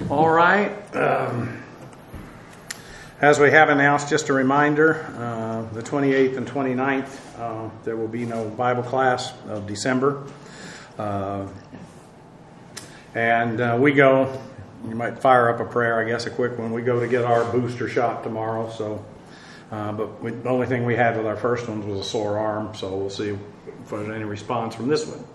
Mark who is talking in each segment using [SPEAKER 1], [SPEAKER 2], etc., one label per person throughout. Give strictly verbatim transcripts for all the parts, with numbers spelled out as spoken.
[SPEAKER 1] All right. Um, as we have announced, just a reminder, uh, the twenty-eighth and twenty-ninth, uh, there will be no Bible class of December. Uh, and uh, we go, you might fire up a prayer, I guess, a quick one. We go to get our booster shot tomorrow. So, uh, But we, the only thing we had with our first ones was a sore arm. So we'll see if there's any response from this one.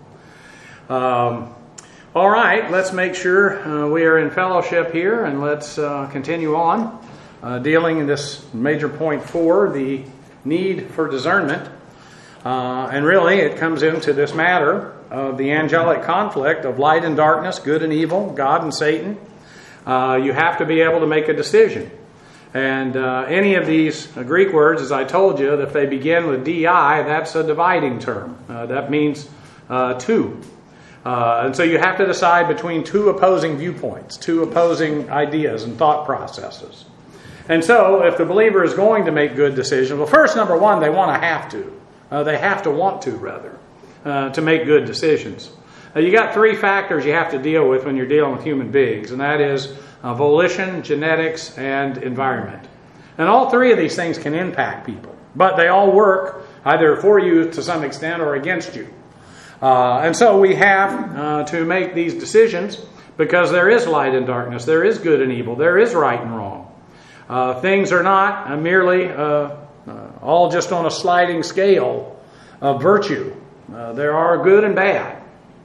[SPEAKER 1] Um, all right, let's make sure uh, we are in fellowship here, and let's uh, continue on uh, dealing in this major point four, the need for discernment. Uh, and really, it comes into this matter of the angelic conflict of light and darkness, good and evil, God and Satan. Uh, you have to be able to make a decision. And uh, any of these uh, Greek words, as I told you, if they begin with di, that's a dividing term. Uh, that means uh, two. Uh, and so you have to decide between two opposing viewpoints, two opposing ideas and thought processes. And so if the believer is going to make good decisions, well, first, number one, they want to have to. Uh, they have to want to, rather, uh, to make good decisions. Uh, you got three factors you have to deal with when you're dealing with human beings, and that is uh, volition, genetics, and environment. And all three of these things can impact people, but they all work either for you to some extent or against you. Uh, and so we have uh, to make these decisions because there is light and darkness, there is good and evil, there is right and wrong. Uh, things are not uh, merely uh, uh, all just on a sliding scale of virtue. Uh, there are good and bad.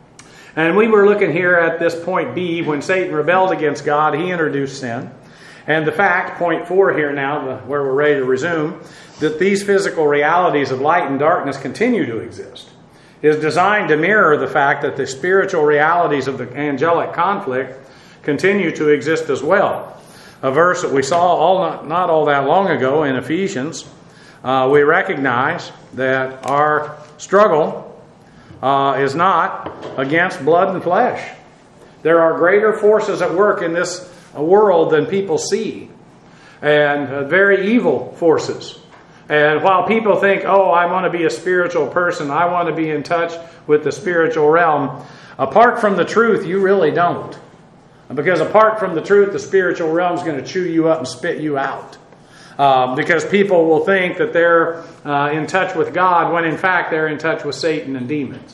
[SPEAKER 1] And we were looking here at this point B, when Satan rebelled against God, he introduced sin. And the fact, point four here now, the, where we're ready to resume, that these physical realities of light and darkness continue to exist, is designed to mirror the fact that the spiritual realities of the angelic conflict continue to exist as well. A verse that we saw all not, not all that long ago in Ephesians, uh, we recognize that our struggle uh, is not against blood and flesh. There are greater forces at work in this world than people see, and uh, very evil forces. And while people think, oh, I want to be a spiritual person, I want to be in touch with the spiritual realm, apart from the truth, you really don't. Because apart from the truth, the spiritual realm is going to chew you up and spit you out. Um, because people will think that they're uh, in touch with God when in fact they're in touch with Satan and demons.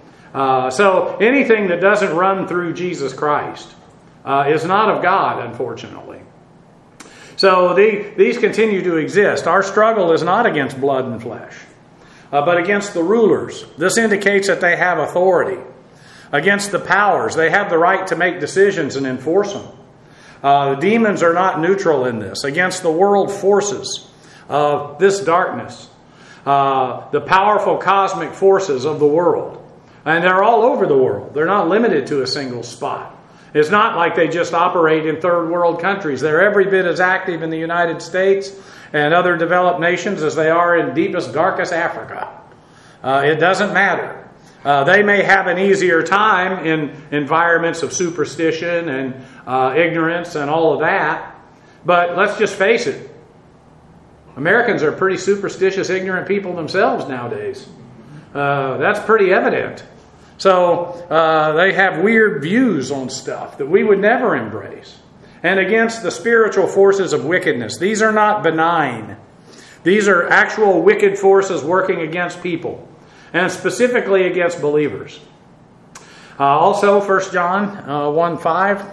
[SPEAKER 1] Uh, so anything that doesn't run through Jesus Christ uh, is not of God, unfortunately. So the, these continue to exist. Our struggle is not against blood and flesh, uh, but against the rulers. This indicates that they have authority. Against the powers. They have the right to make decisions and enforce them. Uh, the demons are not neutral in this. Against the world forces of this darkness. Uh, the powerful cosmic forces of the world. And they're all over the world. They're not limited to a single spot. It's not like they just operate in third world countries. They're every bit as active in the United States and other developed nations as they are in deepest, darkest Africa. Uh, it doesn't matter. Uh, they may have an easier time in environments of superstition and uh, ignorance and all of that. But let's just face it. Americans are pretty superstitious, ignorant people themselves nowadays. Uh, that's pretty evident. So uh, they have weird views on stuff that we would never embrace. And against the spiritual forces of wickedness. These are not benign. These are actual wicked forces working against people. And specifically against believers. Uh, also, First John uh, one five.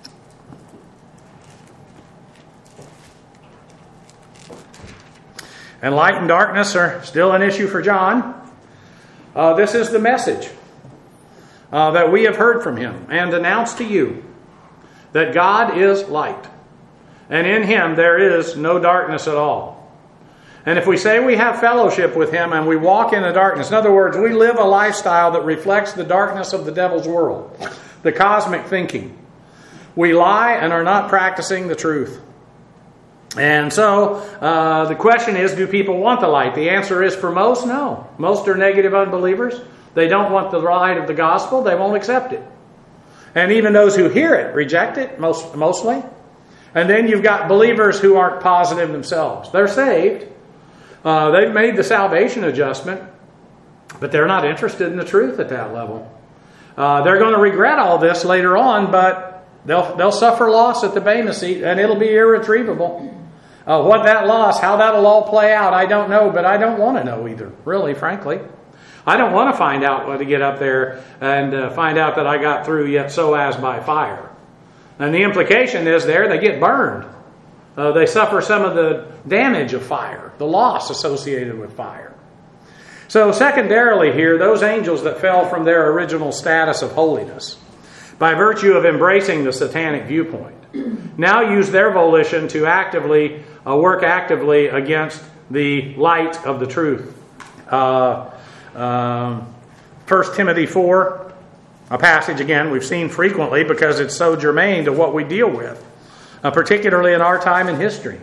[SPEAKER 1] And light and darkness are still an issue for John. Uh, this is the message uh, that we have heard from him and announced to you, that God is light, and in him there is no darkness at all. And if we say we have fellowship with him and we walk in the darkness, in other words, we live a lifestyle that reflects the darkness of the devil's world, the cosmic thinking, we lie and are not practicing the truth. And so uh, the question is, do people want the light? The answer is, for most, no. Most are negative unbelievers. They don't want the light of the gospel. They won't accept it. And even those who hear it reject it, most, mostly. And then you've got believers who aren't positive themselves. They're saved. Uh, they've made the salvation adjustment, but they're not interested in the truth at that level. Uh, they're going to regret all this later on, but They'll, they'll suffer loss at the Bema seat, and it'll be irretrievable. Uh, what that loss, how that'll all play out, I don't know, but I don't want to know either, really, frankly. I don't want to find out when to get up there and uh, find out that I got through yet so as by fire. And the implication is there, they get burned. Uh, they suffer some of the damage of fire, the loss associated with fire. So secondarily here, those angels that fell from their original status of holiness, by virtue of embracing the satanic viewpoint, now use their volition to actively uh, work actively against the light of the truth. Uh, um, First Timothy four, a passage again we've seen frequently because it's so germane to what we deal with, uh, particularly in our time in history.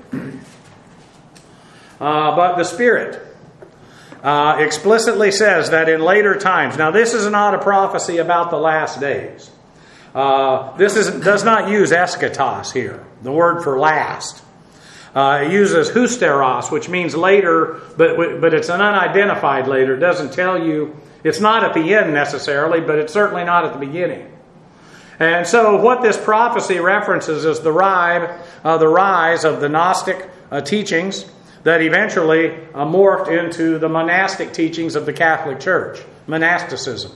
[SPEAKER 1] Uh, but the Spirit uh, explicitly says that in later times, now this is not a prophecy about the last days. Uh, this is, does not use eschatos here, the word for last. Uh, it uses husteros, which means later, but but it's an unidentified later. It doesn't tell you, it's not at the end necessarily, but it's certainly not at the beginning. And so what this prophecy references is the rise, uh, the rise of the Gnostic uh, teachings that eventually uh, morphed into the monastic teachings of the Catholic Church, monasticism.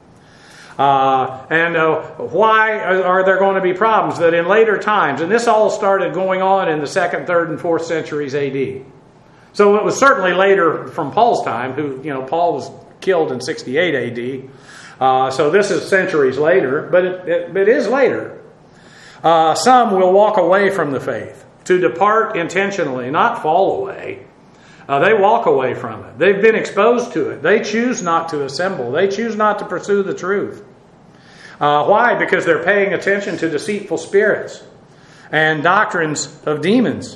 [SPEAKER 1] Uh, and uh, why are there going to be problems? That in later times, and this all started going on in the second, third, and fourth centuries A D. So it was certainly later from Paul's time, who, you know, Paul was killed in sixty-eight A D. Uh, so this is centuries later, but it, it, it is later. Uh, some will walk away from the faith, to depart intentionally, not fall away. Uh, they walk away from it. They've been exposed to it. They choose not to assemble. They choose not to pursue the truth. Uh, why? Because they're paying attention to deceitful spirits and doctrines of demons.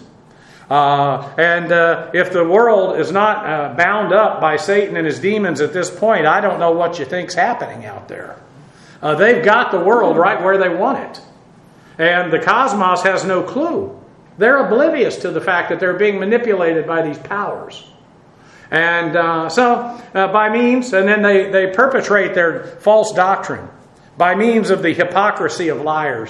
[SPEAKER 1] Uh, and uh, if the world is not uh, bound up by Satan and his demons at this point, I don't know what you think's happening out there. Uh, they've got the world right where they want it. And the cosmos has no clue. They're oblivious to the fact that they're being manipulated by these powers. And uh, so, uh, by means, and then they, they perpetrate their false doctrine by means of the hypocrisy of liars,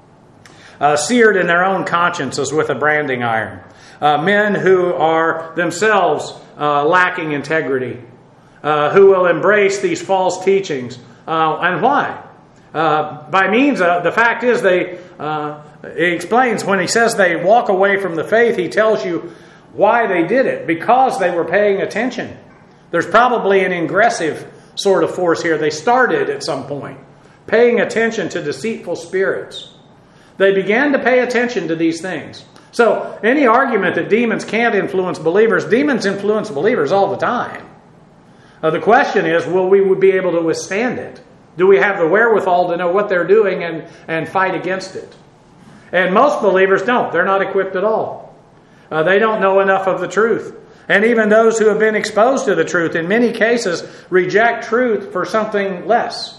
[SPEAKER 1] uh, seared in their own consciences with a branding iron. Uh, men who are themselves uh, lacking integrity, uh, who will embrace these false teachings. Uh, and why? Uh, by means of, the fact is they... Uh, He explains when he says they walk away from the faith, he tells you why they did it. Because they were paying attention. There's probably an ingressive sort of force here. They started at some point paying attention to deceitful spirits. They began to pay attention to these things. So any argument that demons can't influence believers, demons influence believers all the time. Uh, the question is, will we be able to withstand it? Do we have the wherewithal to know what they're doing and, and fight against it? And most believers don't. They're not equipped at all. Uh, they don't know enough of the truth. And even those who have been exposed to the truth, in many cases, reject truth for something less.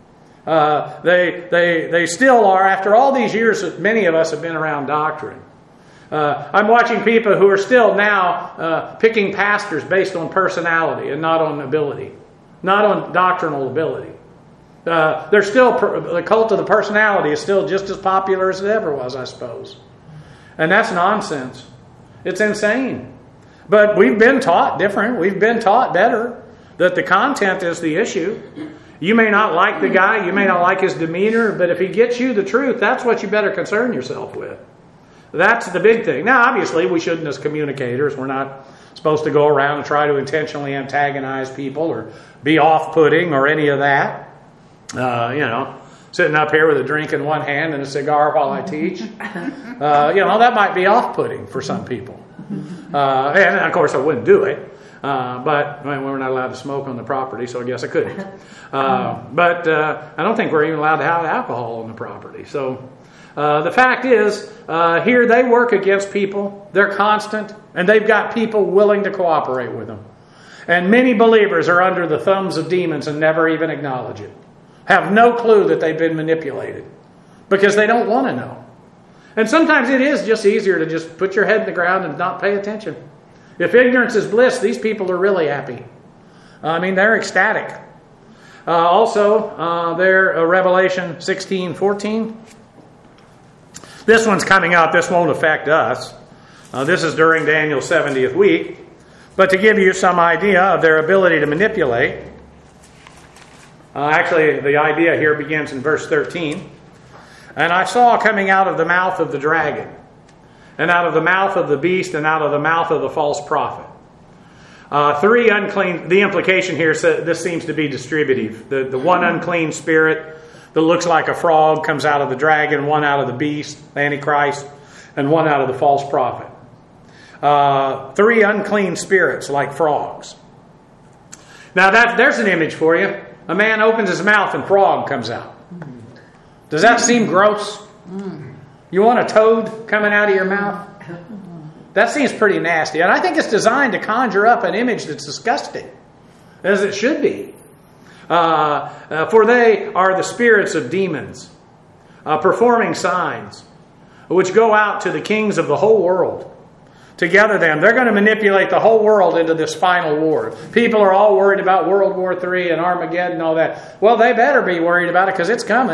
[SPEAKER 1] Uh, they, they, they still are, after all these years that many of us have been around doctrine. Uh, I'm watching people who are still now uh, picking pastors based on personality and not on ability. Not on doctrinal ability. Uh, they're still, the cult of the personality is still just as popular as it ever was, I suppose. And that's nonsense. It's insane. But we've been taught different. We've been taught better. That the content is the issue. You may not like the guy. You may not like his demeanor. But if he gets you the truth, that's what you better concern yourself with. That's the big thing. Now, obviously, we shouldn't as communicators. We're not supposed to go around and try to intentionally antagonize people or be off-putting or any of that. Uh, you know, sitting up here with a drink in one hand and a cigar while I teach. Uh, you know, that might be off-putting for some people. Uh, and, of course, I wouldn't do it. Uh, but I mean, we're not allowed to smoke on the property, so I guess I couldn't. Uh, but uh, I don't think we're even allowed to have alcohol on the property. So uh, the fact is, uh, here they work against people. They're constant, and they've got people willing to cooperate with them. And many believers are under the thumbs of demons and never even acknowledge it. Have no clue that they've been manipulated because they don't want to know. And sometimes it is just easier to just put your head in the ground and not pay attention. If ignorance is bliss, these people are really happy. I mean, they're ecstatic. Uh, also, uh, there, uh, Revelation sixteen fourteen. This one's coming up. This won't affect us. Uh, this is during Daniel's seventieth week. But to give you some idea of their ability to manipulate, uh, actually the idea here begins in verse thirteen. And I saw coming out of the mouth of the dragon, and out of the mouth of the beast, and out of the mouth of the false prophet. Uh, three unclean, the implication here says this seems to be distributive. The, the one unclean spirit that looks like a frog comes out of the dragon, one out of the beast, the Antichrist, and one out of the false prophet. Uh, three unclean spirits like frogs. Now that, there's an image for you. A man opens his mouth and frog comes out. Does that seem gross? You want a toad coming out of your mouth? That seems pretty nasty. And I think it's designed to conjure up an image that's disgusting, as it should be. Uh, uh, for they are the spirits of demons, uh, performing signs, which go out to the kings of the whole world to gather them. They're going to manipulate the whole world into this final war. People are all worried about World War Three and Armageddon and all that. Well, they better be worried about it because it's coming.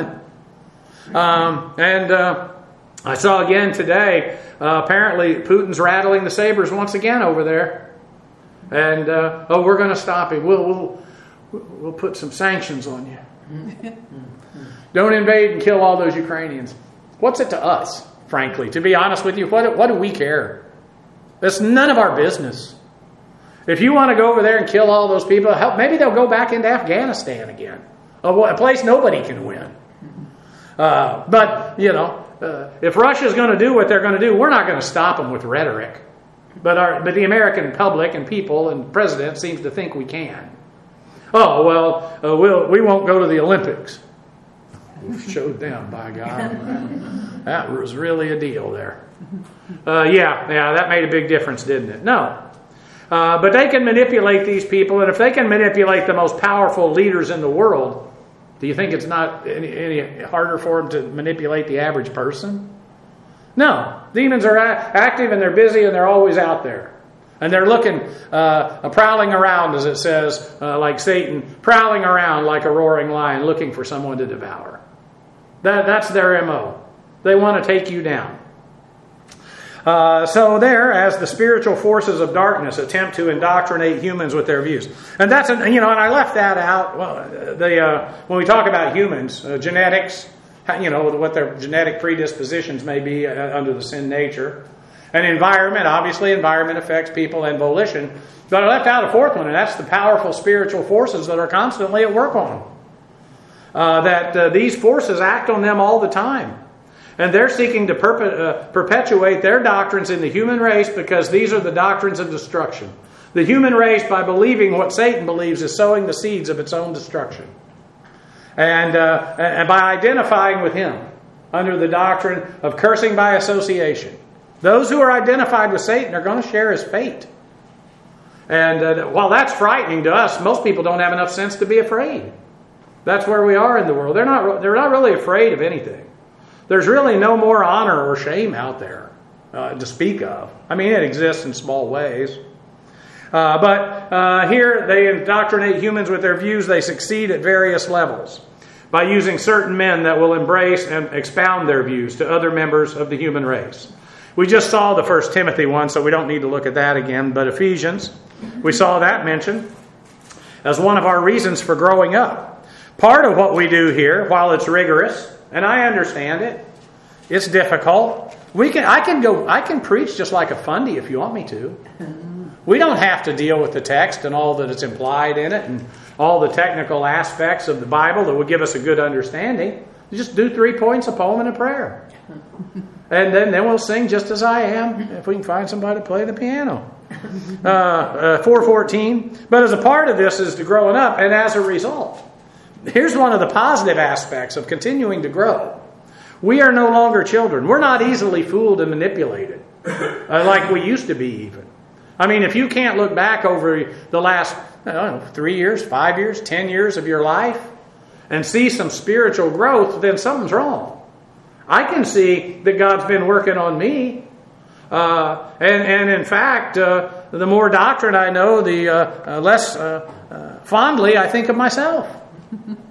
[SPEAKER 1] Um, and uh, I saw again today, uh, apparently Putin's rattling the sabers once again over there. And, uh, oh, we're going to stop him. We'll, we'll, we'll put some sanctions on you. Don't invade and kill all those Ukrainians. What's it to us, frankly? To be honest with you, what, what do we care? It's none of our business. If you want to go over there and kill all those people, help, maybe they'll go back into Afghanistan again. A place nobody can win. Uh, but, you know, uh, if Russia's going to do what they're going to do, we're not going to stop them with rhetoric. But our, but the American public and people and president seems to think we can. Oh, well, uh, we'll we won't go to the Olympics. We showed them, by God. That was really a deal there. Uh, yeah, yeah, that made a big difference, didn't it? No. Uh, but they can manipulate these people, and if they can manipulate the most powerful leaders in the world, do you think it's not any, any harder for them to manipulate the average person? No. Demons are a- active and they're busy and they're always out there. And they're looking, uh, prowling around, as it says, uh, like Satan, prowling around like a roaring lion looking for someone to devour. That, that's their M O. They want to take you down. Uh, so there, as the spiritual forces of darkness attempt to indoctrinate humans with their views. And that's, an, you know, and I left that out. Well, the uh, when we talk about humans, uh, genetics, you know, what their genetic predispositions may be uh, under the sin nature. And environment, obviously environment affects people and volition. But I left out a fourth one, and that's the powerful spiritual forces that are constantly at work on them. Uh, that uh, these forces act on them all the time. And they're seeking to perpe- uh, perpetuate their doctrines in the human race because these are the doctrines of destruction. The human race, by believing what Satan believes, is sowing the seeds of its own destruction. And, uh, and by identifying with him under the doctrine of cursing by association. Those who are identified with Satan are going to share his fate. And uh, while that's frightening to us, most people don't have enough sense to be afraid. That's where we are in the world. They're not, they're not really afraid of anything. There's really no more honor or shame out there uh, to speak of. I mean, it exists in small ways. Uh, but uh, here they indoctrinate humans with their views. They succeed at various levels by using certain men that will embrace and expound their views to other members of the human race. We just saw the First Timothy one, so we don't need to look at that again. But Ephesians, we saw that mentioned as one of our reasons for growing up. Part of what we do here, while it's rigorous, and I understand it, it's difficult. We can, I can go, I can preach just like a fundy if you want me to. We don't have to deal with the text and all that is implied in it and all the technical aspects of the Bible that would give us a good understanding. You just do three points, a poem, and a prayer. And then, then we'll sing just as I am, if we can find somebody to play the piano. Uh, uh, four fourteen. But as a part of this is to growing up, and as a result, here's one of the positive aspects of continuing to grow. We are no longer children. We're not easily fooled and manipulated uh, like we used to be even. I mean, if you can't look back over the last I don't know, three years, five years, ten years of your life and see some spiritual growth, then something's wrong. I can see that God's been working on me. Uh, and, and in fact, uh, the more doctrine I know, the uh, uh, less uh, uh, fondly I think of myself.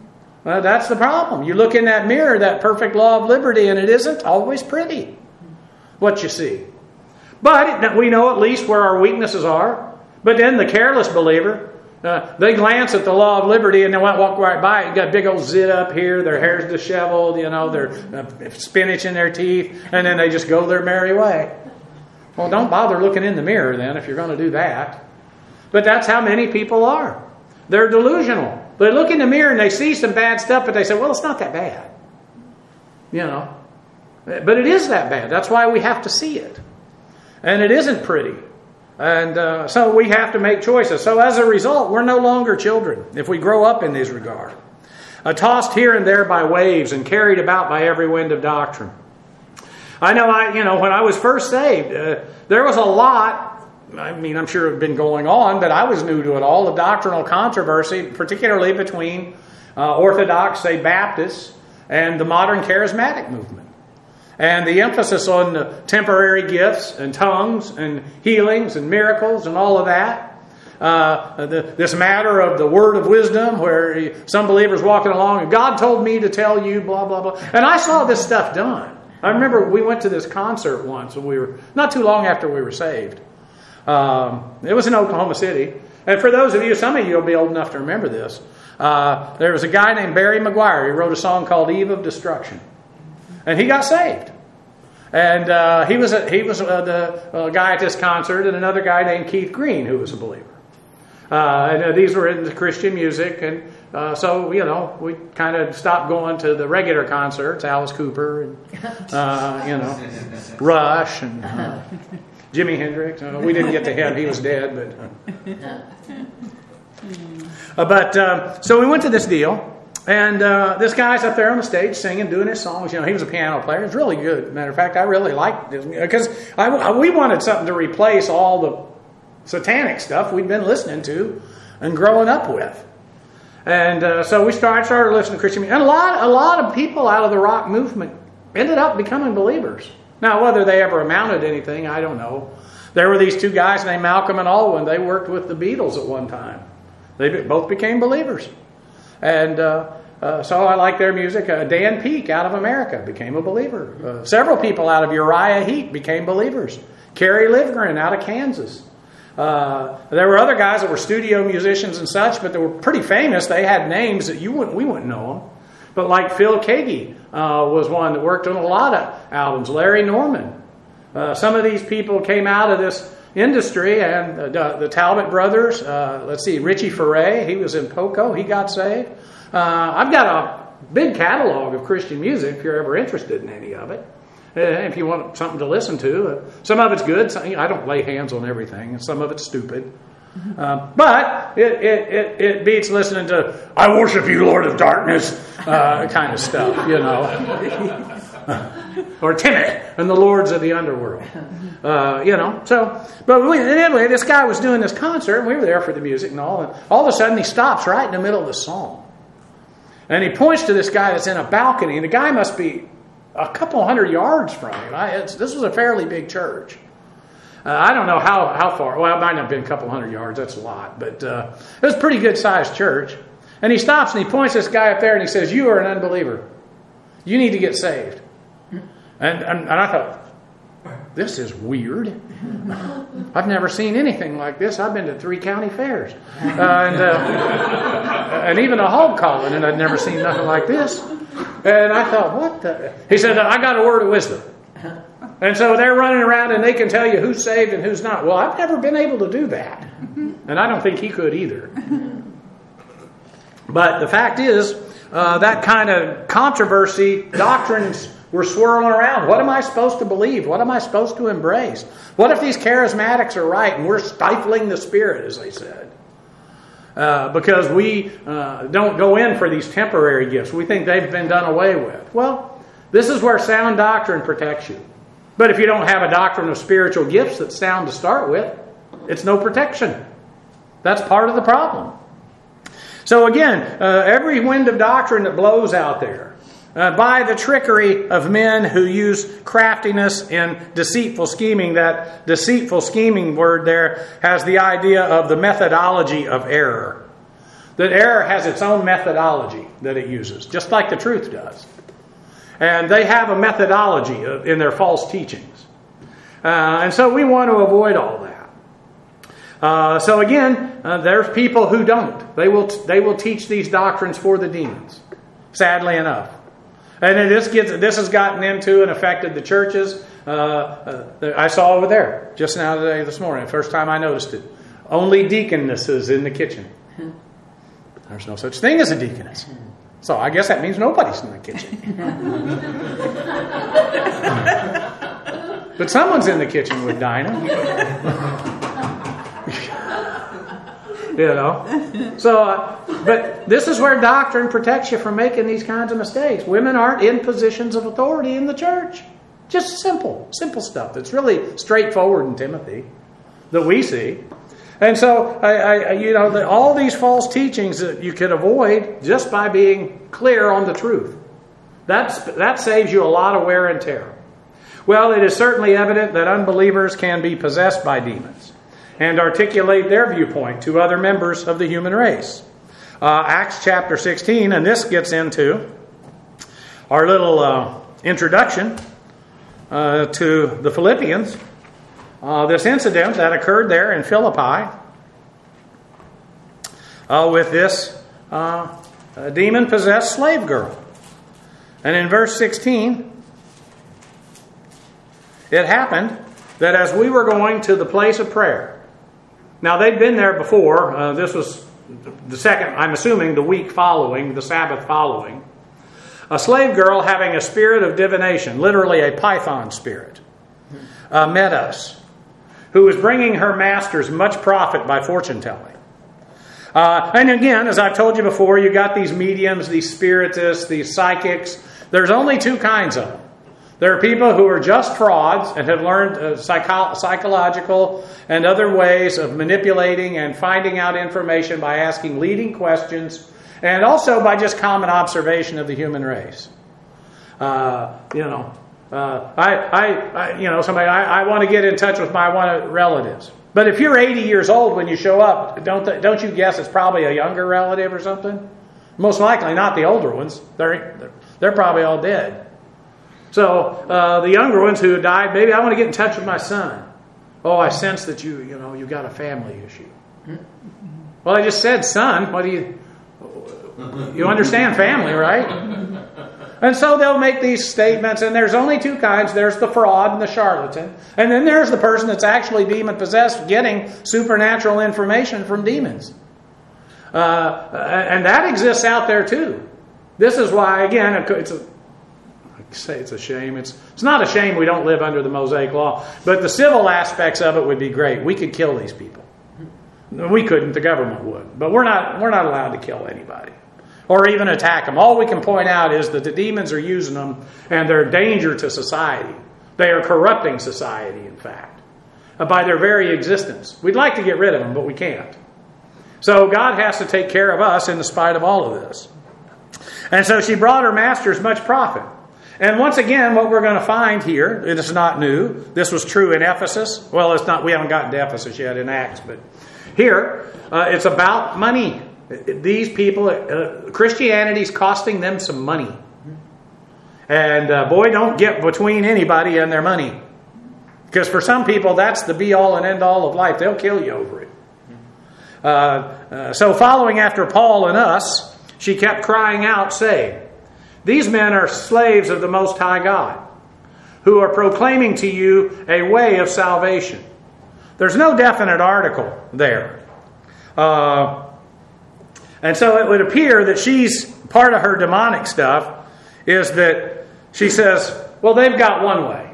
[SPEAKER 1] Well, that's the problem. You look in that mirror, that perfect law of liberty, and it isn't always pretty what you see. But we know at least where our weaknesses are. But then the careless believer, uh, they glance at the law of liberty and they want to walk right by it. You got a big old zit up here, their hair's disheveled, you know, their uh, spinach in their teeth, and then they just go their merry way. Well, don't bother looking in the mirror then if you're going to do that. But that's how many people are. They're delusional. They look in the mirror and they see some bad stuff, but they say, well, it's not that bad. You know. But it is that bad. That's why we have to see it. And it isn't pretty. And uh, so we have to make choices. So as a result, we're no longer children if we grow up in this regard. Uh, tossed here and there by waves and carried about by every wind of doctrine. I know, I you know, when I was first saved, uh, there was a lot, I mean, I'm sure it had been going on, but I was new to it all, the doctrinal controversy, particularly between uh, Orthodox, say, Baptists and the modern charismatic movement. And the emphasis on the temporary gifts and tongues and healings and miracles and all of that. Uh, the, this matter of the word of wisdom where some believers walking along and God told me to tell you blah, blah, blah. And I saw this stuff done. I remember we went to this concert once when we were, not too long after we were saved. Um, it was in Oklahoma City. And for those of you, some of you will be old enough to remember this. Uh, there was a guy named Barry McGuire. He wrote a song called Eve of Destruction. And he got saved. And uh, he was a, he was uh, the uh, guy at this concert, and another guy named Keith Green who was a believer. Uh, and uh, these were into Christian music, and uh, so you know we kind of stopped going to the regular concerts, Alice Cooper, and uh, you know Rush and uh, Jimi Hendrix. Uh, we didn't get to him; he was dead. But uh, but um, so we went to this deal. And uh, this guy's up there on the stage singing, doing his songs. You know, he was a piano player. It was really good. Matter of fact, I really liked this because I, I, we wanted something to replace all the satanic stuff we'd been listening to and growing up with. And uh, so we started started listening to Christian music. And a lot, a lot of people out of the rock movement ended up becoming believers. Now, whether they ever amounted to anything, I don't know. There were these two guys named Malcolm and Alwyn. They worked with the Beatles at one time. They both became believers. And uh, uh, so I like their music. Uh, Dan Peake out of America became a believer. Uh, several people out of Uriah Heep became believers. Kerry Livgren out of Kansas. Uh, there were other guys that were studio musicians and such, but they were pretty famous. They had names that you wouldn't, we wouldn't know them. But like Phil Keaggy uh, was one that worked on a lot of albums. Larry Norman. Uh, some of these people came out of this industry, and uh, the Talbot brothers, uh, let's see, Richie Furay, he was in Poco, he got saved. Uh, I've got a big catalog of Christian music if you're ever interested in any of it. Uh, if you want something to listen to. Uh, some of it's good, some, I don't lay hands on everything, and some of it's stupid. Uh, but it, it, it, it beats listening to, I worship you, Lord of Darkness, uh, kind of stuff, you know. Or Timid and the Lords of the Underworld. Uh, you know, so, but we, anyway, this guy was doing this concert, and we were there for the music and all, and all of a sudden he stops right in the middle of the song. And he points to this guy that's in a balcony, and the guy must be a couple hundred yards from him. I, it's, this was a fairly big church. Uh, I don't know how, how far, well, it might not have been a couple hundred yards, that's a lot, but uh, it was a pretty good sized church. And he stops and he points this guy up there and he says, you are an unbeliever. You need to get saved. And, and, and I thought, this is weird. I've never seen anything like this. I've been to three county fairs. Uh, and, uh, and even a hog calling, and I'd never seen nothing like this. And I thought, what the? He said, I got a word of wisdom. And so they're running around and they can tell you who's saved and who's not. Well, I've never been able to do that. And I don't think he could either. But the fact is, uh, that kind of controversy, doctrines were swirling around. What am I supposed to believe? What am I supposed to embrace? What if these charismatics are right and we're stifling the Spirit, as they said? Uh, because we uh, don't go in for these temporary gifts. We think they've been done away with. Well, this is where sound doctrine protects you. But if you don't have a doctrine of spiritual gifts that's sound to start with, it's no protection. That's part of the problem. So again, uh, every wind of doctrine that blows out there, Uh, by the trickery of men who use craftiness and deceitful scheming. That deceitful scheming word there has the idea of the methodology of error. That error has its own methodology that it uses, just like the truth does. And they have a methodology in their false teachings. Uh, and so we want to avoid all that. Uh, so again, uh, there's people who don't. They will they will teach these doctrines for the demons, sadly enough. And then this gets this has gotten into and affected the churches. Uh, uh, I saw over there just now today, this morning, first time I noticed it. Only deaconesses in the kitchen. There's no such thing as a deaconess. So I guess that means nobody's in the kitchen. But someone's in the kitchen with Dinah. You know. So, uh, but this is where doctrine protects you from making these kinds of mistakes. Women aren't in positions of authority in the church. Just simple, simple stuff. That's really straightforward in Timothy that we see. And so, I, I, you know, the, all these false teachings that you can avoid just by being clear on the truth. That's, that saves you a lot of wear and tear. Well, it is certainly evident that unbelievers can be possessed by demons and articulate their viewpoint to other members of the human race. Uh, Acts chapter sixteen, and this gets into our little uh, introduction uh, to the Philippians. Uh, this incident that occurred there in Philippi uh, with this uh, demon-possessed slave girl. And in verse sixteen, it happened that as we were going to the place of prayer, now they'd been there before, uh, this was the second, I'm assuming the week following, the Sabbath following, a slave girl having a spirit of divination, literally a python spirit, uh, met us, who was bringing her masters much profit by fortune telling. Uh, and again, as I've told you before, you got these mediums, these spiritists, these psychics. There's only two kinds of them. There are people who are just frauds and have learned uh, psycho- psychological and other ways of manipulating and finding out information by asking leading questions and also by just common observation of the human race. Uh, you know, uh, I, I, I, you know, somebody, I, I want to get in touch with my one of relatives. But if you're eighty years old when you show up, don't th- don't you guess it's probably a younger relative or something? Most likely not the older ones. They're they're, they're probably all dead. So uh, the younger ones who died, maybe I want to get in touch with my son. Oh, I sense that you, you know, you got a family issue. Well, I just said son. What do you? You understand family, right? And so they'll make these statements, and there's only two kinds. There's the fraud and the charlatan. And then there's the person that's actually demon-possessed getting supernatural information from demons. Uh, and that exists out there too. This is why, again, it's a, I say it's a shame. It's, it's not a shame we don't live under the Mosaic Law. But the civil aspects of it would be great. We could kill these people. We couldn't. The government would. But we're not, we're not allowed to kill anybody. Or even attack them. All we can point out is that the demons are using them and they're a danger to society. They are corrupting society, in fact, by their very existence. We'd like to get rid of them, but we can't. So God has to take care of us in spite of all of this. And so she brought her masters much profit. And once again, what we're going to find here, it is not new. This was true in Ephesus. Well, it's not. We haven't gotten to Ephesus yet in Acts, but here uh, it's about money. These people, uh, Christianity's costing them some money. And uh, boy, don't get between anybody and their money. Because for some people, that's the be-all and end-all of life. They'll kill you over it. Uh, uh, so following after Paul and us, she kept crying out, saying, "These men are slaves of the Most High God, who are proclaiming to you a way of salvation." There's no definite article there. Uh... And so it would appear that she's, part of her demonic stuff is that she says, well, they've got one way.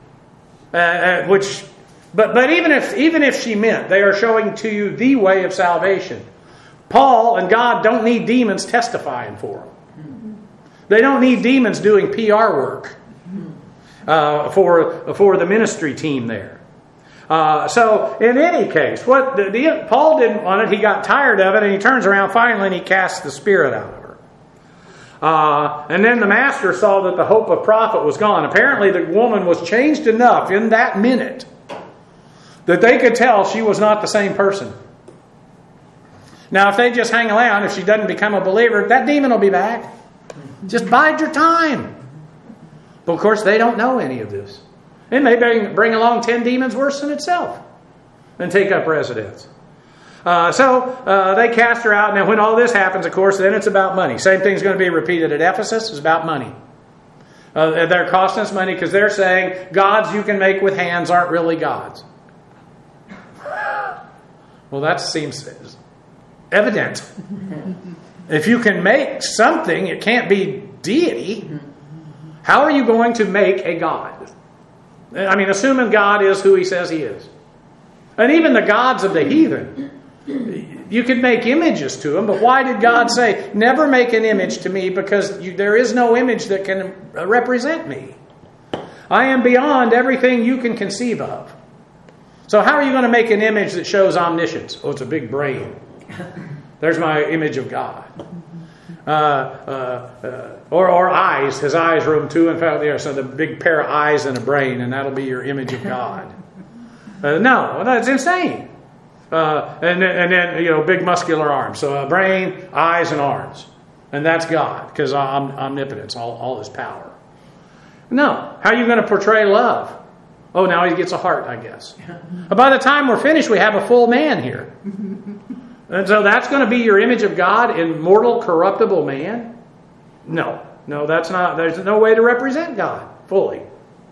[SPEAKER 1] Uh, which, but but even if even if she meant they are showing to you the way of salvation, Paul and God don't need demons testifying for them. They don't need demons doing P R work uh, for, for the ministry team there. Uh, so, in any case, what the, the, Paul didn't want it. He got tired of it, and he turns around finally and he casts the spirit out of her. Uh, and then the master saw that the hope of profit was gone. Apparently, the woman was changed enough in that minute that they could tell she was not the same person. Now, if they just hang around, if she doesn't become a believer, that demon will be back. Just bide your time. But of course, they don't know any of this. It may bring, bring along ten demons worse than itself and take up residence. Uh, so uh, they cast her out. Now, when all this happens, of course, then it's about money. Same thing's going to be repeated at Ephesus. It's about money. Uh, they're costing us money because they're saying gods you can make with hands aren't really gods. Well, that seems evident. If you can make something, it can't be deity. How are you going to make a god? I mean, assuming God is who he says he is. And even the gods of the heathen, you could make images to them, but why did God say, never make an image to me, because you, there is no image that can represent me. I am beyond everything you can conceive of. So how are you going to make an image that shows omniscience? Oh, it's a big brain. There's my image of God. Uh, uh, uh, or, or eyes. His eyes room two and five there. So the big pair of eyes and a brain, and that'll be your image of God. Uh, no, that's insane. Uh, and, and then, you know, big muscular arms. So a brain, eyes, and arms. And that's God, because om- omnipotence, all, all his power. No. How are you going to portray love? Oh, now he gets a heart, I guess. By the time we're finished, we have a full man here. And so that's going to be your image of God in mortal, corruptible man? No. No, that's not. There's no way to represent God fully.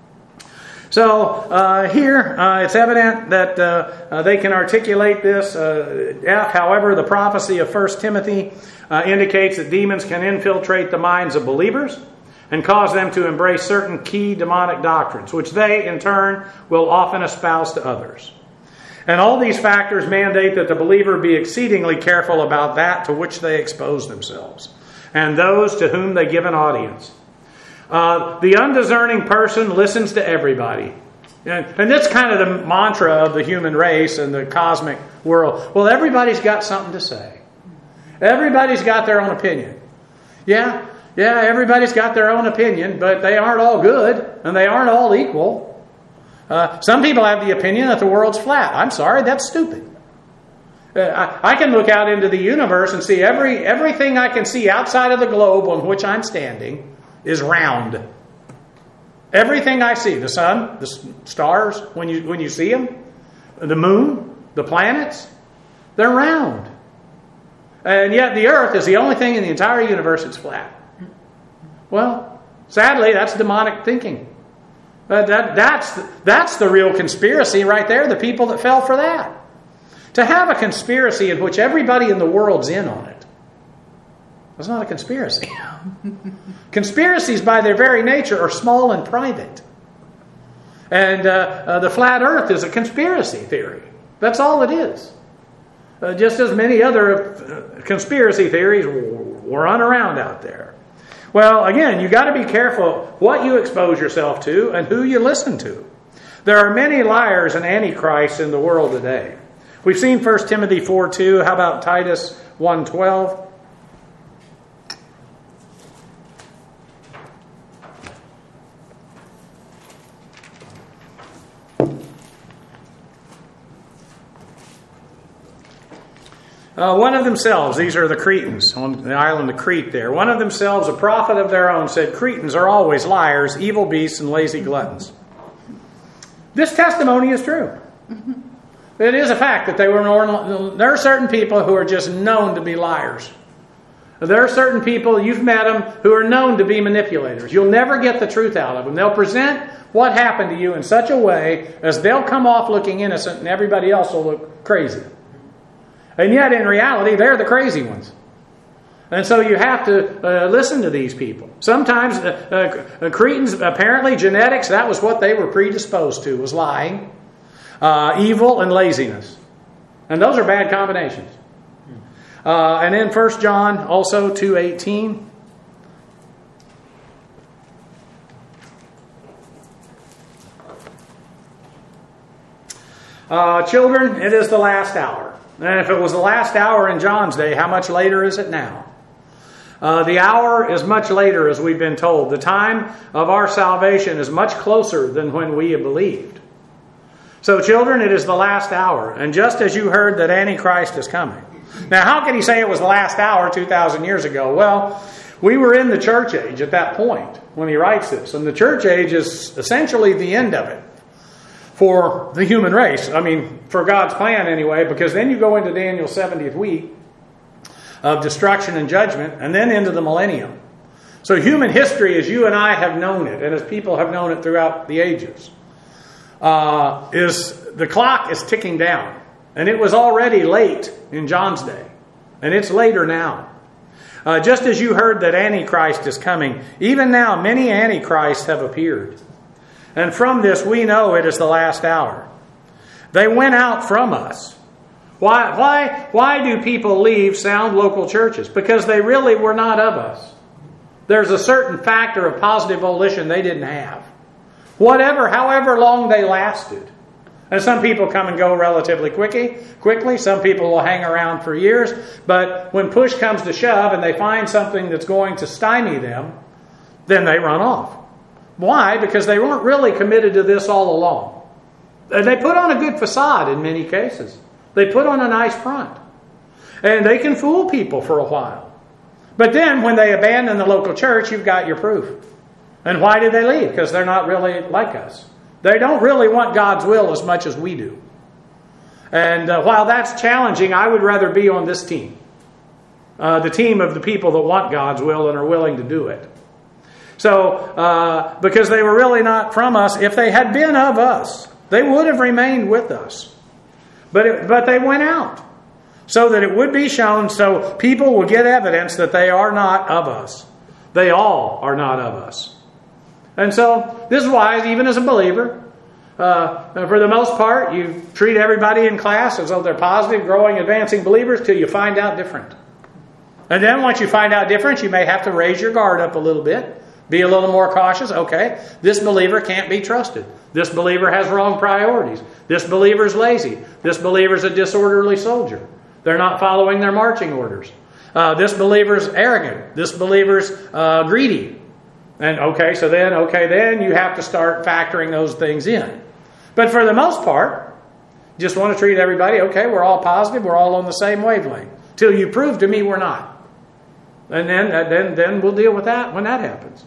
[SPEAKER 1] So uh, here, uh, it's evident that uh, uh, they can articulate this. Uh, F, however, the prophecy of First Timothy uh, indicates that demons can infiltrate the minds of believers and cause them to embrace certain key demonic doctrines, which they, in turn, will often espouse to others. And all these factors mandate that the believer be exceedingly careful about that to which they expose themselves, and those to whom they give an audience. Uh, the undiscerning person listens to everybody. And, and that's kind of the mantra of the human race and the cosmic world. Well, everybody's got something to say. Everybody's got their own opinion. Yeah, yeah, everybody's got their own opinion, but they aren't all good, and they aren't all equal. Uh, some people have the opinion that the world's flat. I'm sorry, that's stupid. Uh, I, I can look out into the universe and see every everything I can see outside of the globe on which I'm standing is round. Everything I see, the sun, the stars, when you when you see them, the moon, the planets, they're round. And yet the earth is the only thing in the entire universe that's flat. Well, sadly, that's demonic thinking. Uh, that, that's, that's the real conspiracy right there, the people that fell for that. To have a conspiracy in which everybody in the world's in on it, that's not a conspiracy. Conspiracies, by their very nature, are small and private. And uh, uh, the flat earth is a conspiracy theory. That's all it is. Uh, just as many other uh, conspiracy theories run around out there. Well, again, you've got to be careful what you expose yourself to and who you listen to. There are many liars and antichrists in the world today. We've seen First Timothy four two. How about Titus one twelve? Uh, one of themselves, these are the Cretans on the island of Crete there. One of themselves, a prophet of their own, said, Cretans are always liars, evil beasts, and lazy gluttons. This testimony is true. It is a fact that they were normal. There are certain people who are just known to be liars. There are certain people, you've met them, who are known to be manipulators. You'll never get the truth out of them. They'll present what happened to you in such a way as they'll come off looking innocent and everybody else will look crazy. And yet, in reality, they're the crazy ones. And so you have to uh, listen to these people. Sometimes uh, uh, Cretans, apparently genetics, that was what they were predisposed to, was lying, uh, evil, and laziness. And those are bad combinations. Uh, and then First John, also two eighteen. Uh, children, it is the last hour. And if it was the last hour in John's day, how much later is it now? Uh, the hour is much later, as we've been told. The time of our salvation is much closer than when we have believed. So, children, it is the last hour. And just as you heard that Antichrist is coming, Now, how can he say it was the last hour two thousand years ago? Well, we were in the church age at that point when he writes this. And the church age is essentially the end of it for the human race. I mean, for God's plan anyway, because then you go into Daniel's seventieth week of destruction and judgment, and then into the millennium. So human history, as you and I have known it, and as people have known it throughout the ages, uh, is the clock is ticking down. And it was already late in John's day. And it's later now. Uh, just as you heard that Antichrist is coming, even now many Antichrists have appeared. And from this we know it is the last hour. They went out from us. Why, why, why do people leave sound local churches? Because they really were not of us. There's a certain factor of positive volition they didn't have. Whatever, however long they lasted. And some people come and go relatively quickly. Quickly, some people will hang around for years. But when push comes to shove and they find something that's going to stymie them, then they run off. Why? Because they weren't really committed to this all along. And they put on a good facade in many cases. They put on a nice front. And they can fool people for a while. But then when they abandon the local church, you've got your proof. And why did they leave? Because they're not really like us. They don't really want God's will as much as we do. And uh, while that's challenging, I would rather be on this team. Uh, the team of the people that want God's will and are willing to do it. So, uh, because they were really not from us, if they had been of us, they would have remained with us. But it, but they went out. So that it would be shown, so people will get evidence that they are not of us. They all are not of us. And so, this is why, even as a believer, uh, for the most part, you treat everybody in class as though they're positive, growing, advancing believers till you find out different. And then once you find out different, you may have to raise your guard up a little bit. Be a little more cautious. Okay, this believer can't be trusted. This believer has wrong priorities. This believer's lazy. This believer's a disorderly soldier. They're not following their marching orders. Uh, this believer's arrogant. This believer's uh, greedy. And okay, so then, okay, then you have to start factoring those things in. But for the most part, just want to treat everybody, okay, we're all positive, we're all on the same wavelength. Till you prove to me we're not. And then, then, then we'll deal with that when that happens.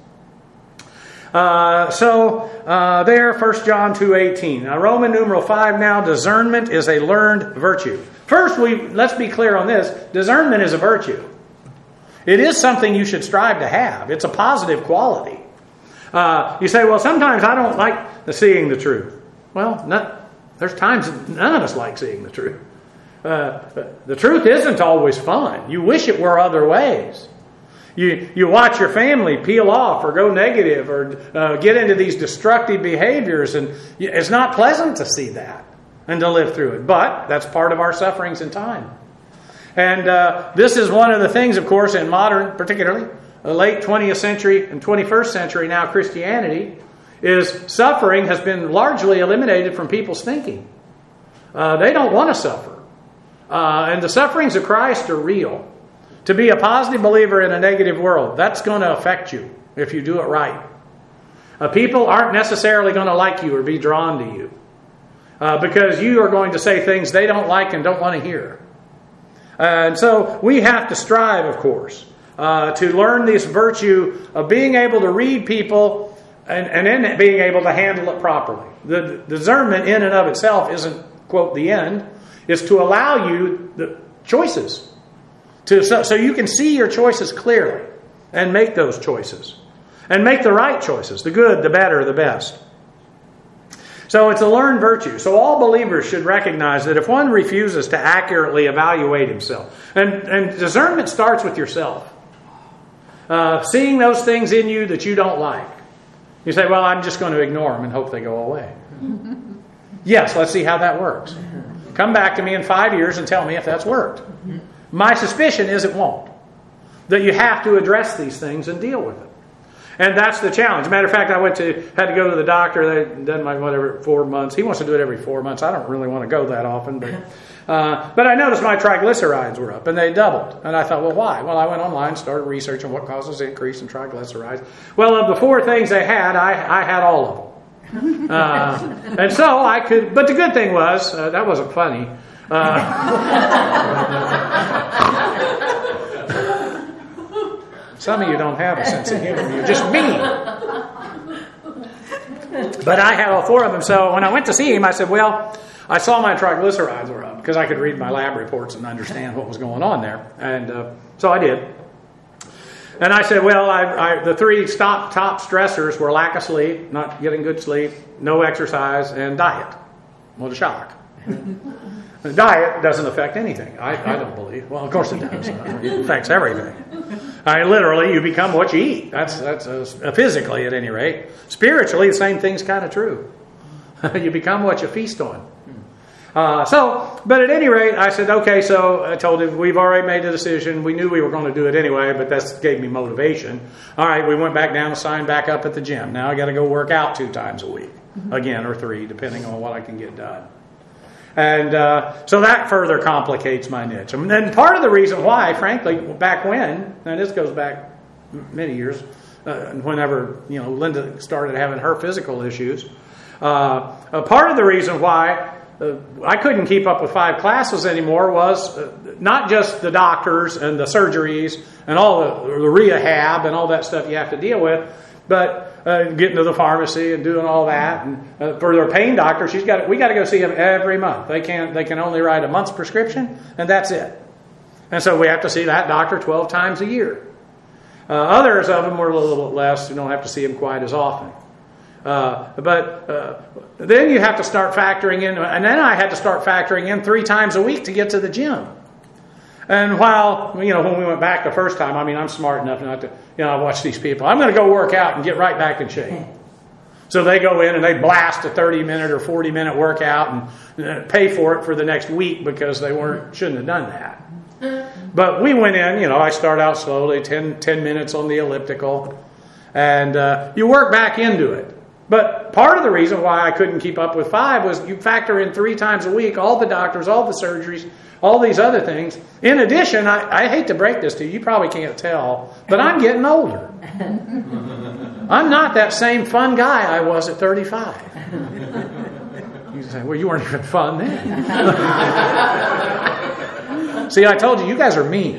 [SPEAKER 1] Uh, so, uh, there, First John two eighteen. Now, Roman numeral five now, discernment is a learned virtue. First, we let's be clear on this. Discernment is a virtue. It is something you should strive to have. It's a positive quality. Uh, you say, well, sometimes I don't like the seeing the truth. Well, not, there's times none of us like seeing the truth. Uh, the truth isn't always fun. You wish it were other ways. You you watch your family peel off or go negative or uh, get into these destructive behaviors, and it's not pleasant to see that and to live through it. But that's part of our sufferings in time. And uh, this is one of the things, of course, in modern, particularly the late twentieth century and twenty-first century now Christianity, is suffering has been largely eliminated from people's thinking. Uh, they don't want to suffer. Uh, and the sufferings of Christ are real. To be a positive believer in a negative world, that's going to affect you if you do it right. Uh, people aren't necessarily going to like you or be drawn to you. Uh, because you are going to say things they don't like and don't want to hear. Uh, and so we have to strive, of course, uh, to learn this virtue of being able to read people and, and then being able to handle it properly. The, the discernment in and of itself isn't, quote, the end. It's to allow you the choices. To, so, so you can see your choices clearly and make those choices. And make the right choices. The good, the better, the best. So it's a learned virtue. So all believers should recognize that if one refuses to accurately evaluate himself, and, and discernment starts with yourself. Uh, seeing those things in you that you don't like. You say, well, I'm just going to ignore them and hope they go away. Yes, let's see how that works. Come back to me in five years and tell me if that's worked. My suspicion is it won't. That you have to address these things and deal with it. And that's the challenge. Matter of fact, I went to had to go to the doctor. They done my whatever four months. He wants to do it every four months. I don't really want to go that often, but uh, but I noticed my triglycerides were up and they doubled. And I thought, well, why? Well, I went online, started researching what causes the increase in triglycerides. Well, of the four things they had, I I had all of them. Uh, and so I could. But the good thing was uh, that wasn't funny. Uh, some of you don't have a sense of humor. You're just mean. But I had all four of them. So when I went to see him, I said, well, I saw my triglycerides were up because I could read my lab reports and understand what was going on there. And uh, so I did. And I said, well, I, I, the three top, top stressors were lack of sleep, not getting good sleep, no exercise, and diet. What a shock. The diet doesn't affect anything. I, I don't believe. Well, of course it does. It affects everything. I mean, literally, you become what you eat. That's that's uh, physically, at any rate. Spiritually, the same thing's kind of true. You become what you feast on. Uh, so, but at any rate, I said, okay, so I told him, we've already made the decision. We knew we were going to do it anyway, but that gave me motivation. All right, we went back down and signed back up at the gym. Now I got to go work out two times a week, again, or three, depending on what I can get done. And uh, so that further complicates my niche. And then part of the reason why, frankly, back when, and this goes back many years, uh, whenever, you know, Linda started having her physical issues, uh, a part of the reason why uh, I couldn't keep up with five classes anymore was uh, not just the doctors and the surgeries and all the, the rehab and all that stuff you have to deal with, but uh, getting to the pharmacy and doing all that. And uh, for their pain doctor, she's got we got to go see him every month. They can't. They can only write a month's prescription, and that's it. And so we have to see that doctor twelve times a year. Uh, others of them were a little bit less. You don't have to see him quite as often. Uh, but uh, then you have to start factoring in, and then I had to start factoring in three times a week to get to the gym. And while, you know, when we went back the first time, I mean, I'm smart enough not to, you know, I watch these people. I'm going to go work out and get right back in shape. So they go in and they blast a thirty minute or forty minute workout and pay for it for the next week because they weren't shouldn't have done that. But we went in, you know, I start out slowly, ten, ten minutes on the elliptical, and uh, you work back into it. But part of the reason why I couldn't keep up with five was you factor in three times a week, all the doctors, all the surgeries, all these other things. In addition, I, I hate to break this to you, you probably can't tell, but I'm getting older. I'm not that same fun guy I was at thirty-five. You say, well, you weren't even fun then. See, I told you, you guys are mean.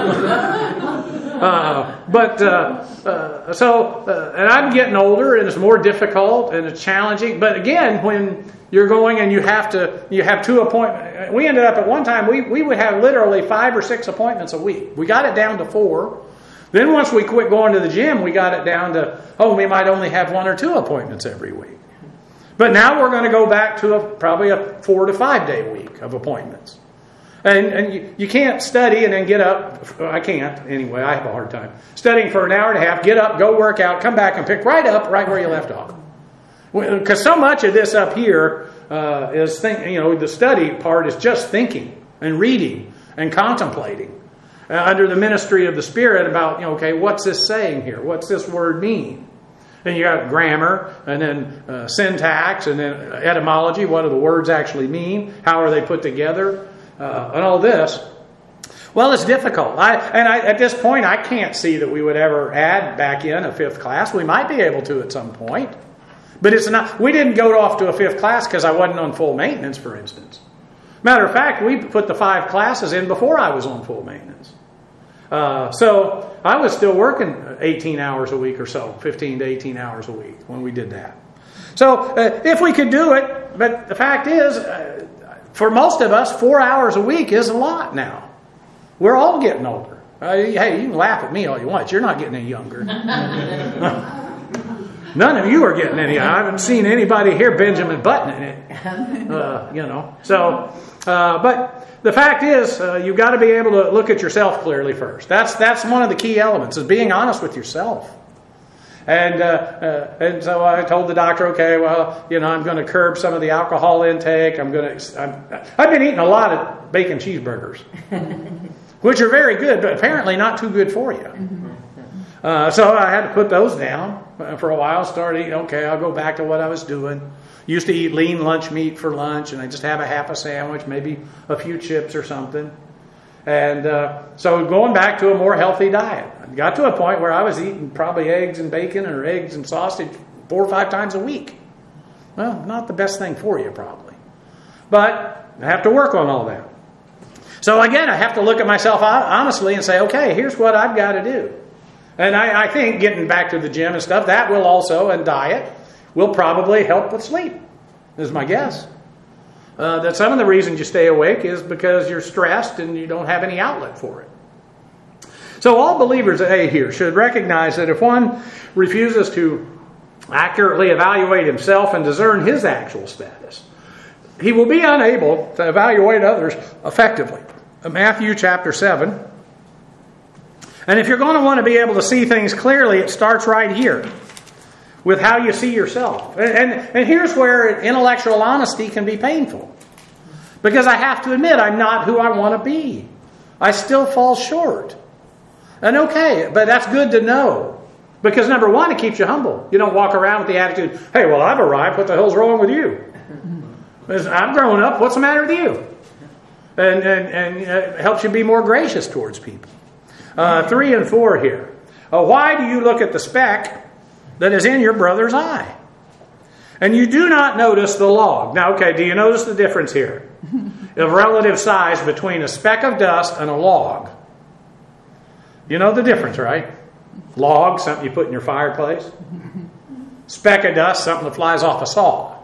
[SPEAKER 1] Uh, but uh, uh, so, uh, and I'm getting older, and it's more difficult and it's challenging. But again, when you're going and you have to, you have two appointments. We ended up at one time we we would have literally five or six appointments a week. We got it down to four. Then once we quit going to the gym, we got it down to oh, we might only have one or two appointments every week. But now we're going to go back to a, probably a four to five day week of appointments. And, and you, you can't study and then get up. I can't anyway. I have a hard time studying for an hour and a half. Get up, go work out, come back and pick right up right where you left off. Because so much of this up here uh, is think. You know, the study part is just thinking and reading and contemplating uh, under the ministry of the Spirit about, you know, okay, what's this saying here? What's this word mean? And you got grammar and then uh, syntax and then etymology. What do the words actually mean? How are they put together? Uh, and all this. Well, it's difficult. I, and I, at this point, I can't see that we would ever add back in a fifth class. We might be able to at some point. But it's not. We didn't go off to a fifth class because I wasn't on full maintenance, for instance. Matter of fact, we put the five classes in before I was on full maintenance. Uh, so I was still working eighteen hours a week or so, fifteen to eighteen hours a week when we did that. So uh, if we could do it, but the fact is, uh, for most of us, four hours a week is a lot now. We're all getting older. Uh, hey, you can laugh at me all you want. You're not getting any younger. None of you are getting any. I haven't seen anybody here Benjamin Buttoning it. Uh, you know. So, uh, but the fact is, uh, you've got to be able to look at yourself clearly first. That's that's one of the key elements, is being honest with yourself. And uh, uh, and so I told the doctor, okay, well, you know, I'm going to curb some of the alcohol intake. I'm going to. I'm, I've been eating a lot of bacon cheeseburgers, which are very good, but apparently not too good for you. Uh, so I had to put those down for a while. Started eating. Okay, I'll go back to what I was doing. Used to eat lean lunch meat for lunch, and I just have a half a sandwich, maybe a few chips or something. And uh, so going back to a more healthy diet. I got to a point where I was eating probably eggs and bacon or eggs and sausage four or five times a week. Well, not the best thing for you, probably. But I have to work on all that. So again, I have to look at myself honestly and say, okay, here's what I've got to do. And I, I think getting back to the gym and stuff, that will also, and diet, will probably help with sleep, is my guess. Uh, that some of the reasons you stay awake is because you're stressed and you don't have any outlet for it. So all believers A here should recognize that if one refuses to accurately evaluate himself and discern his actual status, he will be unable to evaluate others effectively. Matthew chapter seven. And if you're going to want to be able to see things clearly, it starts right here with how you see yourself. And, and, and here's where intellectual honesty can be painful. Because I have to admit, I'm not who I want to be. I still fall short. And okay, but that's good to know. Because number one, it keeps you humble. You don't walk around with the attitude, hey, well, I've arrived. What the hell's wrong with you? I'm grown up. What's the matter with you? And, and, and it helps you be more gracious towards people. Uh, three and four here. Uh, why do you look at the speck that is in your brother's eye, and you do not notice the log? Now, okay, do you notice the difference here of relative size between a speck of dust and a log? You know the difference, right? Log, something you put in your fireplace. Speck of dust, something that flies off a saw.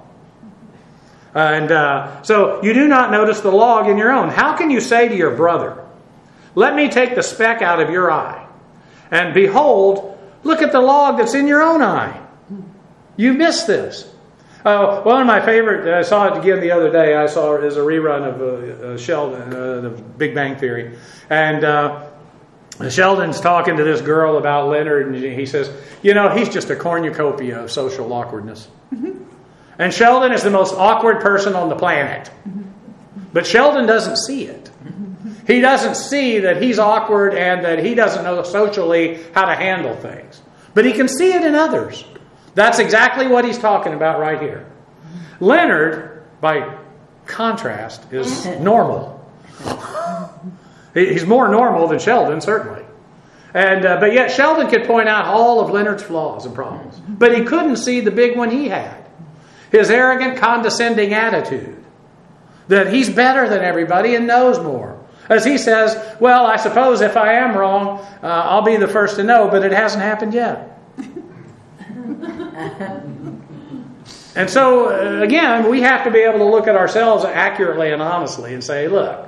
[SPEAKER 1] And uh, so you do not notice the log in your own. How can you say to your brother, let me take the speck out of your eye, and behold, look at the log that's in your own eye. You missed this. Uh, one of my favorite, I saw it again the other day, I saw it as a rerun of uh, uh, Sheldon, uh, the Big Bang Theory. And uh, Sheldon's talking to this girl about Leonard, and he says, you know, he's just a cornucopia of social awkwardness. Mm-hmm. And Sheldon is the most awkward person on the planet. Mm-hmm. But Sheldon doesn't see it. He doesn't see that he's awkward and that he doesn't know socially how to handle things. But he can see it in others. That's exactly what he's talking about right here. Leonard, by contrast, is normal. He's more normal than Sheldon, certainly. And uh, but yet Sheldon could point out all of Leonard's flaws and problems. But he couldn't see the big one he had. His arrogant, condescending attitude. That he's better than everybody and knows more. As he says, well, I suppose if I am wrong, uh, I'll be the first to know, but it hasn't happened yet. And so, uh, again, we have to be able to look at ourselves accurately and honestly and say, look,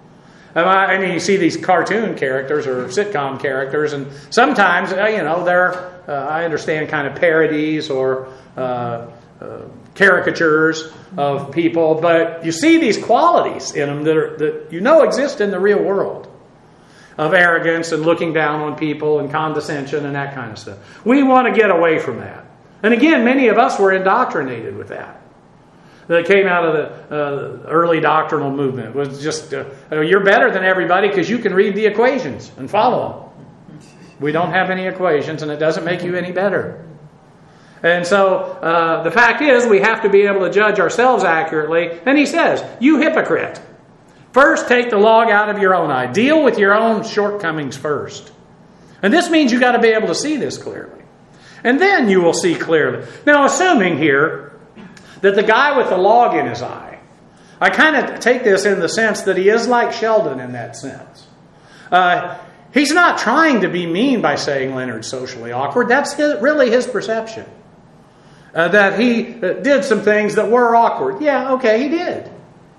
[SPEAKER 1] I mean, you see these cartoon characters or sitcom characters, and sometimes, uh, you know, they're, uh, I understand, kind of parodies or uh, uh, caricatures of people, but you see these qualities in them that, are, that you know exist in the real world of arrogance and looking down on people and condescension and that kind of stuff. We want to get away from that. And again, many of us were indoctrinated with that. That came out of the uh, early doctrinal movement. It was just, uh, you're better than everybody because you can read the equations and follow them. We don't have any equations, and it doesn't make you any better. And so uh, the fact is we have to be able to judge ourselves accurately. And he says, you hypocrite, first take the log out of your own eye. Deal with your own shortcomings first. And this means you've got to be able to see this clearly. And then you will see clearly. Now, assuming here that the guy with the log in his eye, I kind of take this in the sense that he is like Sheldon in that sense. Uh, he's not trying to be mean by saying Leonard's socially awkward. That's his, really his perception. Uh, that he uh, did some things that were awkward. Yeah, okay, he did.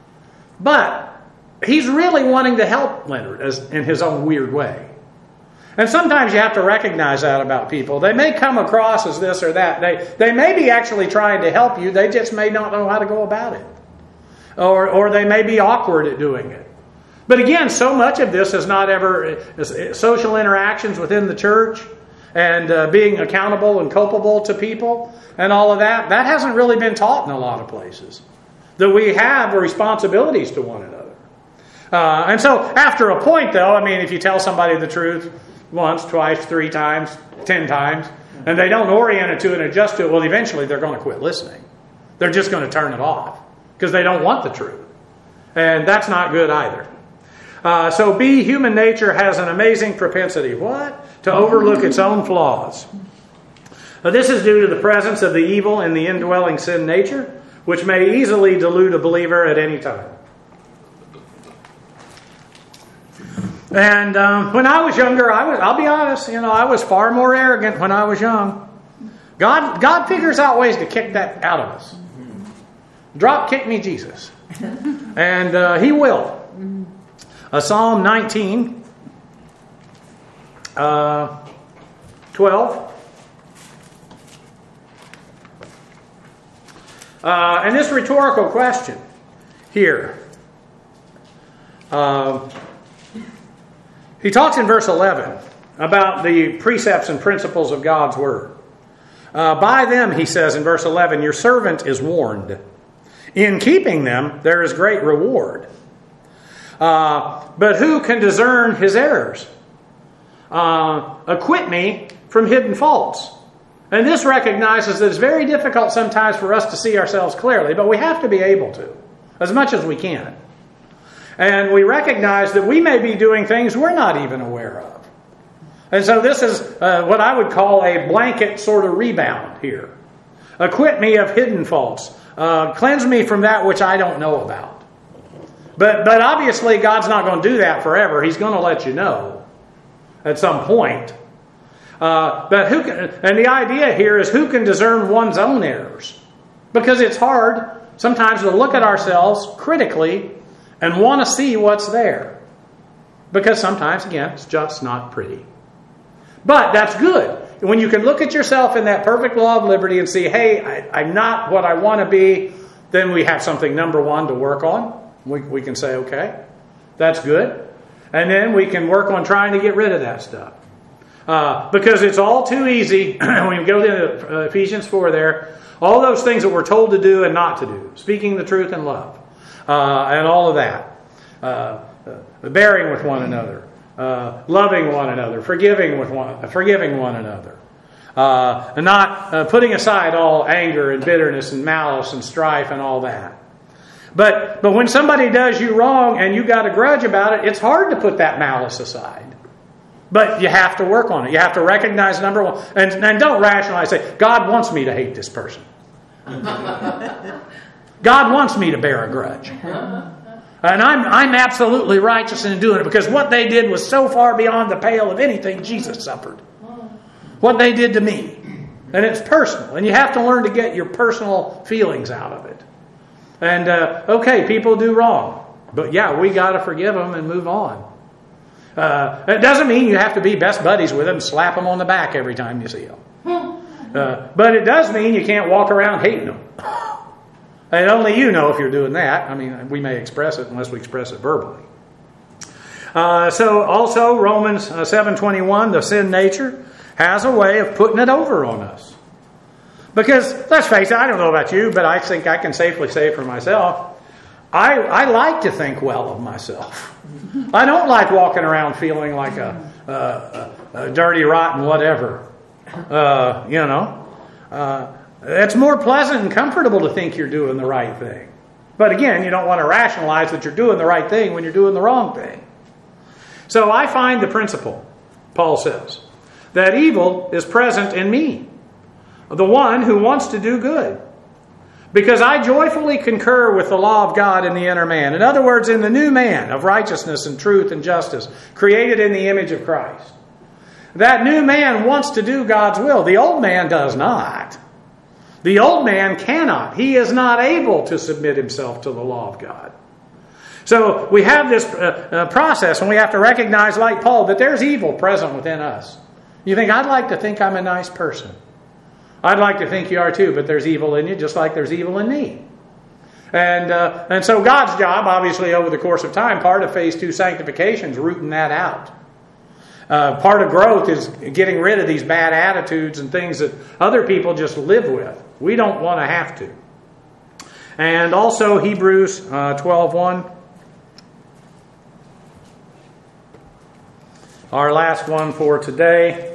[SPEAKER 1] But he's really wanting to help Leonard as, in his own weird way. And sometimes you have to recognize that about people. They may come across as this or that. They, they may be actually trying to help you. They just may not know how to go about it. Or, or they may be awkward at doing it. But again, so much of this is not ever uh, social interactions within the church and uh, being accountable and culpable to people and all of that. That hasn't really been taught in a lot of places. That we have responsibilities to one another. Uh, and so after a point, though, I mean, if you tell somebody the truth once, twice, three times, ten times, and they don't orient it to it and adjust to it, well, eventually they're going to quit listening. They're just going to turn it off because they don't want the truth. And that's not good either. Uh, so B, human nature has an amazing propensity. What? To overlook its own flaws. Now, this is due to the presence of the evil in the indwelling sin nature, which may easily delude a believer at any time. And um, when I was younger, I was, I'll be honest, you know, I was far more arrogant when I was young. God, God figures out ways to kick that out of us. Drop kick me, Jesus. And uh, He will. Uh, Psalm nineteen, uh, twelve. Uh, and this rhetorical question here. Uh, he talks in verse eleven about the precepts and principles of God's Word. Uh, by them, he says in verse eleven, your servant is warned. In keeping them, there is great reward. Uh, but who can discern his errors? Uh, acquit me from hidden faults. And this recognizes that it's very difficult sometimes for us to see ourselves clearly, but we have to be able to, as much as we can. And we recognize that we may be doing things we're not even aware of. And so this is uh, what I would call a blanket sort of rebound here. Acquit me of hidden faults. Uh, cleanse me from that which I don't know about. But but obviously God's not going to do that forever. He's going to let you know at some point. Uh, but who can, and the idea here is who can discern one's own errors? Because it's hard sometimes to look at ourselves critically and want to see what's there. Because sometimes, again, it's just not pretty. But that's good. When you can look at yourself in that perfect law of liberty and see, hey, I, I'm not what I want to be, then we have something, number one, to work on. We, we can say, okay, that's good. And then we can work on trying to get rid of that stuff. Uh, because it's all too easy, when you go to Ephesians four there, all those things that we're told to do and not to do, speaking the truth in love, uh, and all of that, uh, uh, bearing with one another. Uh, loving one another, forgiving with one, forgiving one another, uh, and not uh, putting aside all anger and bitterness and malice and strife and all that. But but when somebody does you wrong and you got a grudge about it, it's hard to put that malice aside. But you have to work on it. You have to recognize number one, and, and don't rationalize. Say, God wants me to hate this person. God wants me to bear a grudge. And I'm I'm absolutely righteous in doing it because what they did was so far beyond the pale of anything Jesus suffered. What they did to me. And it's personal. And you have to learn to get your personal feelings out of it. And, uh, okay, people do wrong. But yeah, we got to forgive them and move on. Uh, it doesn't mean you have to be best buddies with them and slap them on the back every time you see them. Uh, but it does mean you can't walk around hating them. And only you know if you're doing that. I mean, we may express it unless we express it verbally. Uh, so also Romans seven twenty-one, the sin nature has a way of putting it over on us. Because, let's face it, I don't know about you, but I think I can safely say for myself, I, I like to think well of myself. I don't like walking around feeling like a, a, a dirty, rotten whatever. Uh, you know. Uh, It's more pleasant and comfortable to think you're doing the right thing. But again, you don't want to rationalize that you're doing the right thing when you're doing the wrong thing. So I find the principle, Paul says, that evil is present in me, the one who wants to do good. Because I joyfully concur with the law of God in the inner man. In other words, in the new man of righteousness and truth and justice, created in the image of Christ. That new man wants to do God's will. The old man does not. The old man cannot. He is not able to submit himself to the law of God. So we have this uh, uh, process, and we have to recognize, like Paul, that there's evil present within us. You think, I'd like to think I'm a nice person. I'd like to think you are too, but there's evil in you just like there's evil in me. And uh, and so God's job, obviously, over the course of time, part of phase two sanctification is rooting that out. Uh, part of growth is getting rid of these bad attitudes and things that other people just live with. We don't want to have to. And also Hebrews uh, twelve one. Our last one for today.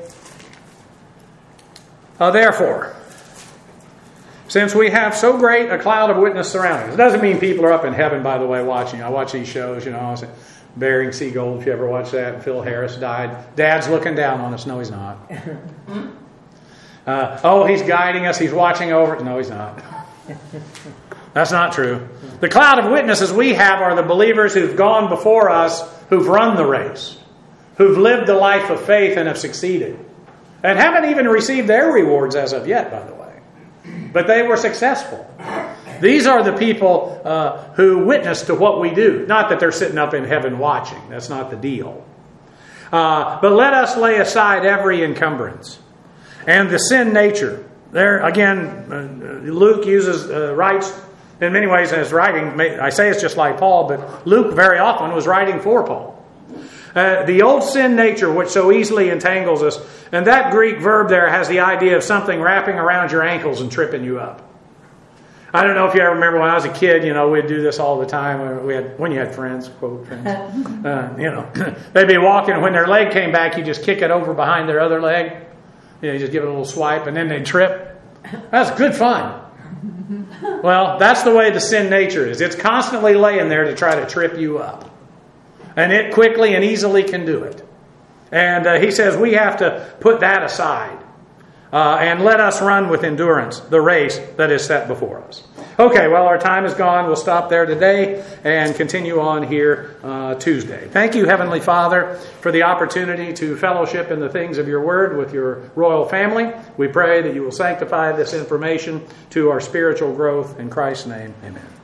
[SPEAKER 1] Uh, therefore, since we have so great a cloud of witness surrounding us. It doesn't mean people are up in heaven, by the way, watching. I watch these shows, you know. Bering Seagold, if you ever watch that. Phil Harris died. Dad's looking down on us. No, he's not. Uh, oh, he's guiding us. He's watching over. No, he's not. That's not true. The cloud of witnesses we have are the believers who've gone before us, who've run the race, who've lived the life of faith and have succeeded. And haven't even received their rewards as of yet, by the way. But they were successful. These are the people uh, who witness to what we do. Not that they're sitting up in heaven watching. That's not the deal. Uh, but let us lay aside every encumbrance and the sin nature. There again, uh, Luke uses uh, writes in many ways as writing. I say it's just like Paul, but Luke very often was writing for Paul. Uh, the old sin nature, which so easily entangles us, and that Greek verb there has the idea of something wrapping around your ankles and tripping you up. I don't know if you ever remember when I was a kid, you know, we'd do this all the time. We had, when you had friends, quote friends, uh, you know, they'd be walking, and when their leg came back, you just kick it over behind their other leg. You know, you just give it a little swipe, and then they'd trip. That's good fun. Well, that's the way the sin nature is. It's constantly laying there to try to trip you up. And it quickly and easily can do it. And uh, he says we have to put that aside. Uh, and let us run with endurance the race that is set before us. Okay, well, our time is gone. We'll stop there today and continue on here uh, Tuesday. Thank you, Heavenly Father, for the opportunity to fellowship in the things of your word with your royal family. We pray that you will sanctify this information to our spiritual growth. In Christ's name, amen.